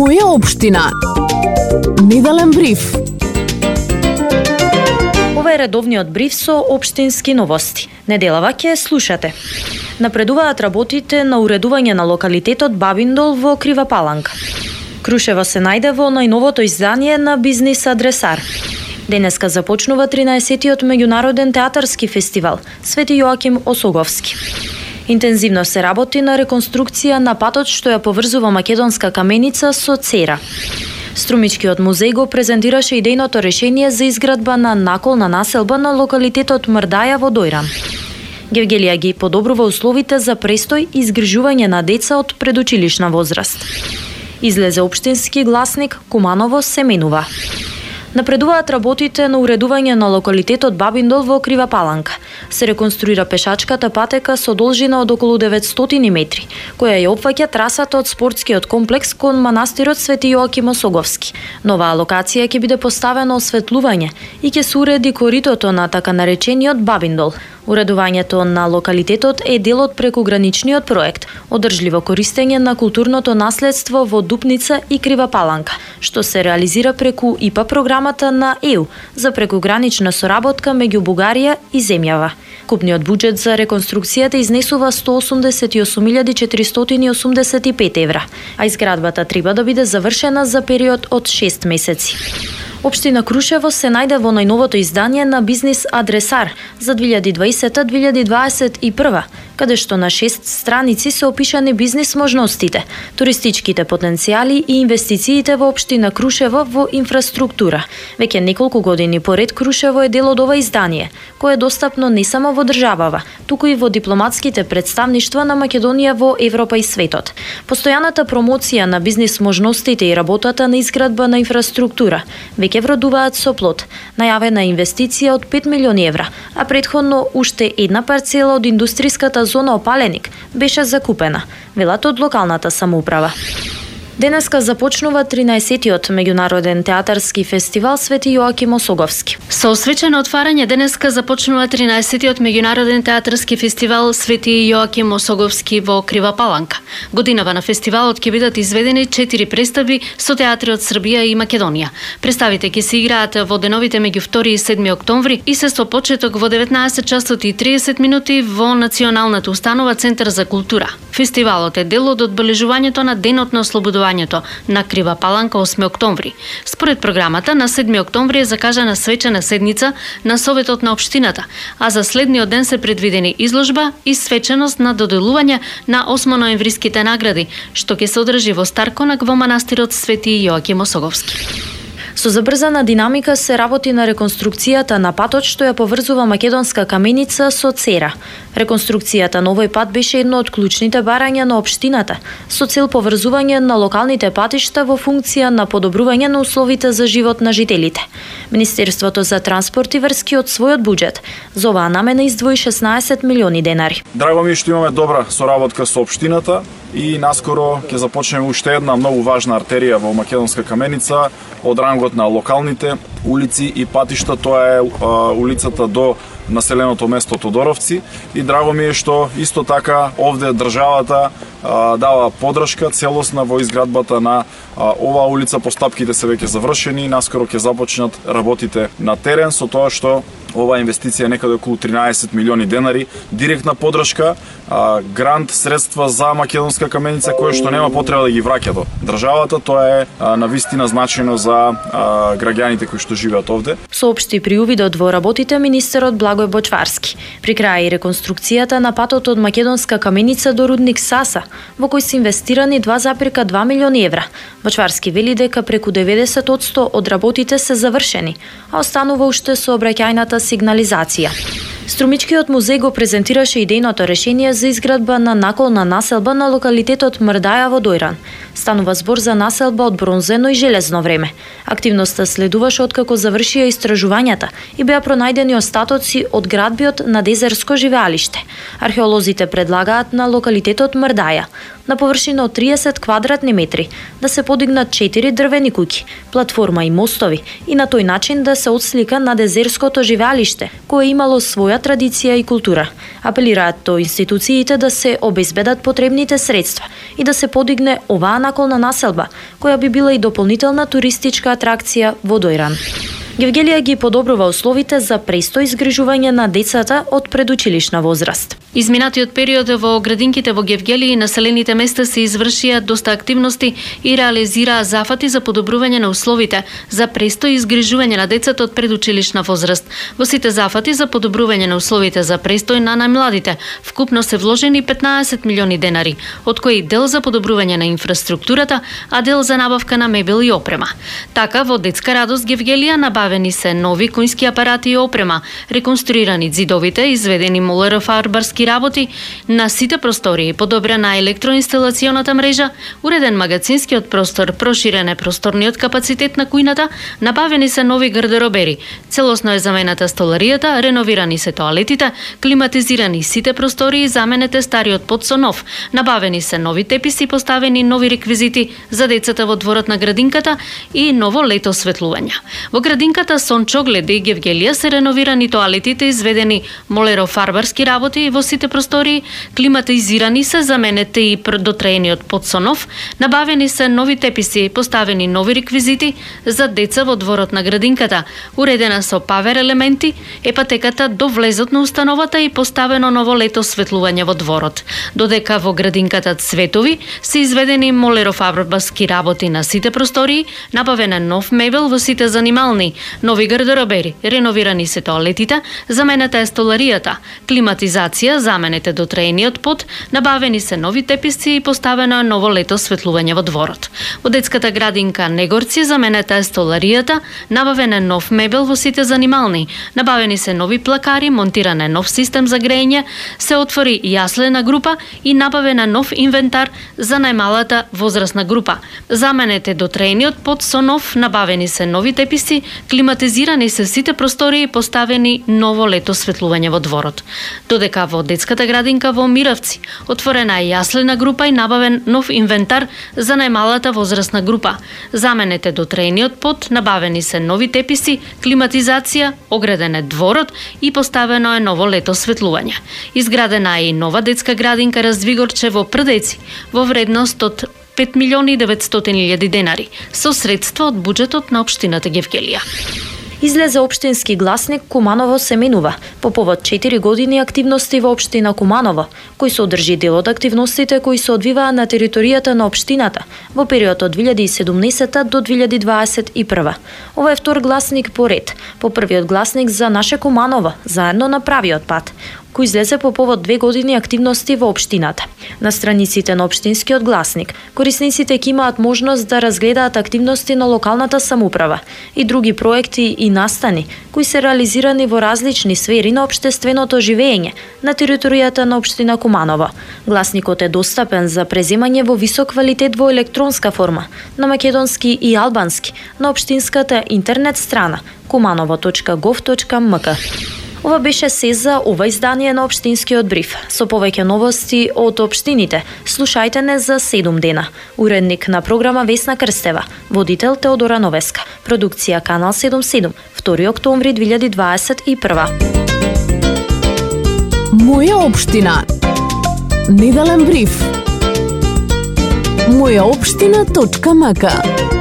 Моја општина. Неделен бриф. Ова е редовниот бриф со општински новости. Неделава ќе слушате. Напредуваат работите на уредување на локалитетот Бабиндол во Крива Паланка. Крушево се најде во најновото издание на Бизнис Адресар. Денеска започнува 13-тиот меѓународен театарски фестивал Свети Јоаким Осоговски. Интензивно се работи на реконструкција на патот што ја поврзува Македонска каменица со Цера. Струмичкиот музеј го презентираше идејното решение за изградба на наколна населба на локалитетот Мрдаја во Дојран. Гевгелија ги подобрува условите за престој и изгрижување на деца од предучилишна возраст. Излезе општински гласник Куманово се менува. Напредуваат работите на уредување на локалитетот Бабиндол во Крива Паланка. Се реконструира пешачката патека со должина од околу 900 метри, која ја опфаќа трасата од спортскиот комплекс кон манастирот Свети Јоаким Осоговски. Новаа локација ќе биде поставено осветлување и ќе се уреди коритото на така наречениот Бабиндол. Уредувањето на локалитетот е дел од прекуграничниот проект Одржливо користење на културното наследство во Дупница и Крива Паланка, што се реализира преку ИПА програмата на ЕУ за прекугранична соработка меѓу Бугарија и земјава. Купниот буџет за реконструкцијата изнесува 188.485 евра, а изградбата треба да биде завршена за период од 6 месеци. Општина Крушево се најде во најновото издание на Бизнис Адресар за 2020-2021, каде што на 6 страници се опишани бизнис можностите, туристичките потенцијали и инвестициите во општина Крушево во инфраструктура. Веќе неколку години поред Крушево е дел од ова издание, кое е достапно не само во државава, туку и во дипломатските представништва на Македонија во Европа и светот. Постојаната промоција на бизнис можностите и работата на изградба на инфраструктура веќе вродуваат со плод. Најавена инвестиција од 5 милиони евра, а претходно уште една парцела од индустријската зона Опаленик беше закупена, велат од локалната самоуправа. Денеска започнува 13-тиот меѓународен театарски фестивал Свети Јоаким Осоговски. Со освечено отварање денеска започнува 13-тиот меѓународен театарски фестивал Свети Јоаким Осоговски во Крива Паланка. Годинава на фестивалот ќе бидат изведени 4 представи со театри од Србија и Македонија. Представите ќе се играат во деновите меѓу 2 и 7 октомври и се со почеток во 19 часот и 30 минути во Националната установа Центар за култура. Фестивалот е дел од одбележувањето на Денот на ослободувањето на Крива Паланка 8 октомври. Според програмата, на 7 октомври е закажана свечена седница на Советот на општината, а за следниот ден се предвидени изложба и свеченост на доделување на 8 ноемвриските награди, што ќе се одржи во Стар Конак во манастирот Свети Јоаким Осоговски. Со забрзана динамика се работи на реконструкцијата на патот што ја поврзува Македонска каменица со Цера. Реконструкцијата на овој пат беше едно од клучните барања на општината, со цел поврзување на локалните патишта во функција на подобрување на условите за живот на жителите. Министерството за транспорт и врски од својот буџет за оваа намена издвои 16 милиони денари. Драго ми е што имаме добра соработка со општината и наскоро ќе започнеме уште една многу важна артерија во Македонска каменица од рангот на локалните улици и патишта. Тоа е улицата до населеното место Тодоровци и драго ми е што исто така овде државата дава поддршка целосна во изградбата на оваа улица. Постапките се веќе завршени, наскоро ќе започнат работите на терен со тоа што оваа инвестиција е некаде околу 13 милиони денари, директна поддршка, грант, средства за Македонска каменица кои што нема потреба да ги враќа до државата. Тоа е навистина значајно за граѓаните кои што живеат овде. Соопшти при увидот во работите министерот Благој Бочварски. При крај и реконструкцијата на патот од Македонска каменица до рудник Саса, во кој се инвестирани 2,2 милиони евра. Бочварски вели дека преку 90% од работите се завршени, а останува уште сообраќајната сигнализација. Струмичкиот музеј го презентираше идејното решение за изградба на наколна населба на локалитетот Мрдаја во Дојран. Станува збор за населба од бронзено и железно време. Активноста следуваше откако завршија истражувањата и беа пронајдени остатоци од градбиот на Дезерско живеалиште. Археолозите предлагаат на локалитетот Мрдаја на површина од 30 квадратни метри да се подигнат 4 дрвени куќи, платформа и мостови и на тој начин да се отслика на Дезерското живеалиште, кое имало своја своја традиција и култура. Апелираат до институциите да се обезбедат потребните средства и да се подигне оваа наколна населба, која би била и дополнителна туристичка атракција во Дојран. Гевгелија ги подобрува условите за престој и згрижување на децата од предучилишна возраст. Изминатиот период во градинките во Гевгелија и населените места се извршија доста активности и реализираа зафати за подобрување на условите за престој и згрижување на децата од предучилишна возраст. Во сите зафати за подобрување на условите за престој на најмладите вкупно се вложени 15 милиони денари, од кои дел за подобрување на инфраструктурата, а дел за набавка на мебел и опрема. Така во Детска радост Гевгелија набавени се нови конјски апарати и опрема, реконструирани зидовите, изведени молерофарбарски работи на сите простории, подобрена електроинсталационата мрежа, уреден магазинскиот простор, проширен е просторниот капацитет на кујната, набавени се нови гардеробери, целосно е замената столаријата, реновирани се тоалетите, климатизирани сите простории, заменете стариот под со нов, набавени се нови теписи, поставени нови реквизити за децата во дворот на градинката и ново лето осветлување. Во градинката Сончогледе и Гевгелија се реновирани тоалетите, изведени молерофарбарски работи и во сите простории, климатизирани се, заменете и дотреениот под со нов, набавени се нови теписи, поставени нови реквизити за деца во дворот на градинката, уредена со павер елементи, епатеката до влезот на установата и поставено ново лето осветлување во дворот. Додека во градинката Цветови се изведени молерофарбарски работи на сите простории, набавен е нов мебел во сите занимални, нови гардеробери, реновирани се тоалетите, заменета е столаријата, климатизација, заменете дотреениот под, набавени се нови теписи и поставено е ново лето осветлување во дворот. Во детската градинка Негорци заменета е столаријата, набавен е нов мебел во сите занимални, набавени се нови плакари, монтиран е нов систем за грејење, се отвори јаслена група и набавен е нов инвентар за најмалата возрастна група. Заменете дотреениот под со нов, набавени се нови теписи, климатизирани се сите простории и поставени ново лето осветлување во дворот. Додека во детската градинка во Миравци отворена е јаслена група и набавен нов инвентар за најмалата возрастна група. Заменете дотреениот под, набавени се нови теписи, климатизација, ограден е дворот и поставено е ново лето осветлување. Изградена е и нова детска градинка Раздвигорче во Прдеци во вредност од 5.900.000 денари со средства од буџетот на општината Гевгелија. Излезе општински гласник Куманово се менува по повод 4 години активности во општина Куманово, кој содржи дел од активностите кои се одвиваа на територијата на општината во период од 2017 до 2021. Ова е втор гласник по ред, по првиот гласник за наше Куманово, заедно на правиот пат, кој излезе по повод 2 години активности во општината. На страниците на општинскиот гласник, корисниците ќе имаат можност да разгледаат активности на локалната самоуправа и други проекти и настани кои се реализирани во различни сфери на општественото живење на територијата на општина Куманово. Гласникот е достапен за преземање во висок квалитет во електронска форма, на македонски и албански, на општинската интернет страна kumanovo.gov.mk. Ова беше се за ова издание на Општинскиот бриф. Со повеќе новости од општините, слушајте не за 7 дена. Уредник на програма Весна Крстева, водител Теодора Новеска, продукција Канал 77, 2 октомври 2021. Моја општина. Неделен бриф. Мојаопштина.мк